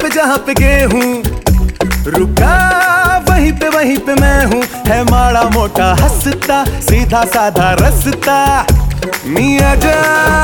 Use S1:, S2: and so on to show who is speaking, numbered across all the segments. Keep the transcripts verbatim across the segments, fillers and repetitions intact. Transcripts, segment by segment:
S1: पे जहाँ पे गेहूं रुका, वहीं पे वहीं पे मैं हूँ। है माड़ा मोटा हंसता, सीधा साधा रास्ता, मियां जा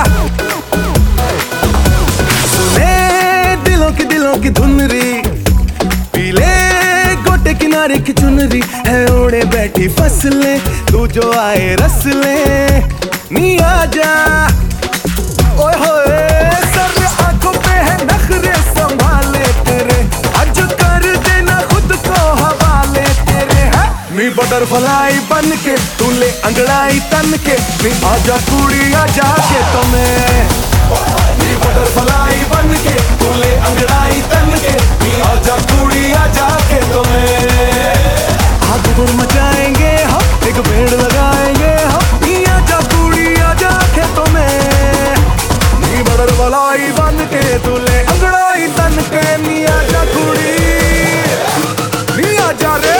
S1: सुने दिलों की दिलों की धुनरी, पीले गोटे किनारे की चुनरी है, ओढ़े बैठी फसलें, तू जो आए रस ले, मियां जा। ओए होए सर आंखों पे है नखरे, संभाले तेरे, आज कर देना खुद को हवाले तेरे। है मी बटरफ्लाई बन के तू ले अंगड़ाई तन के, मी आजा कुड़ी आजा के तो मैं, मी बटरफ्लाई बन के तू ले अंगड़ाई तन के, मी आजा कुड़ी आजा के तो मैं। आग बुर मचाएंगे हम, एक पेड़ लगाएंगे हम, मी आजा कुड़ी आजा के तो मैं। बटरफ्लाई बन के तू ले अंगड़ाई तन के, मी आजा कुड़ी, मी आजा रे।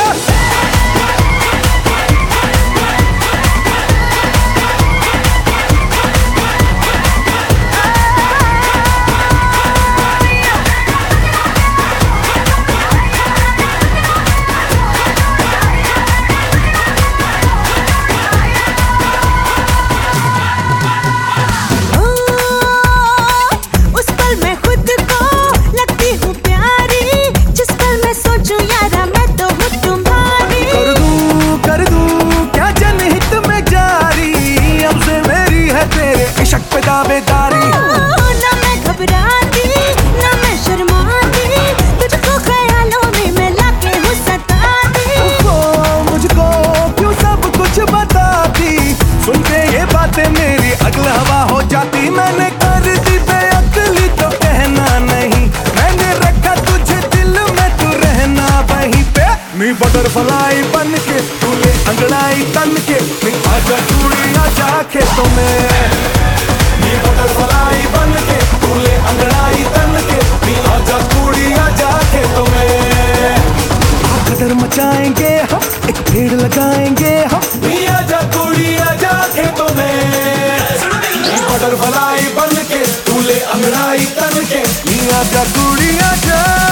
S1: दावेदारी
S2: ना मैं घबराती ना मैं शर्माती, तुझको ख्यालों में मैं लाके हूँ सताती।
S1: मुझको क्यों सब कुछ बताती, सुन के ये बातें मेरी अगल हवा हो जाती। मैंने कर दी बेअक्ली तो कहना नहीं, मैंने रखा तुझे दिल में, तू रहना वहीं पे। मी बटरफ्लाई बन के तू ले अंगड़ाई तन के, मी आजा कुड़ी आजा के तो मैं। मी बटरफ्लाई बन के तू ले अंगड़ाई तन के, मी आजा कुड़ी आजा के तो मैं। कदर मचाएंगे हम, एक पेड़ लगाएंगे हम, मी आजा कुड़ी आजा के तो मैं। मी बटरफ्लाई बन के तू ले अंगड़ाई तन के, मी आजा कुड़ी आजा।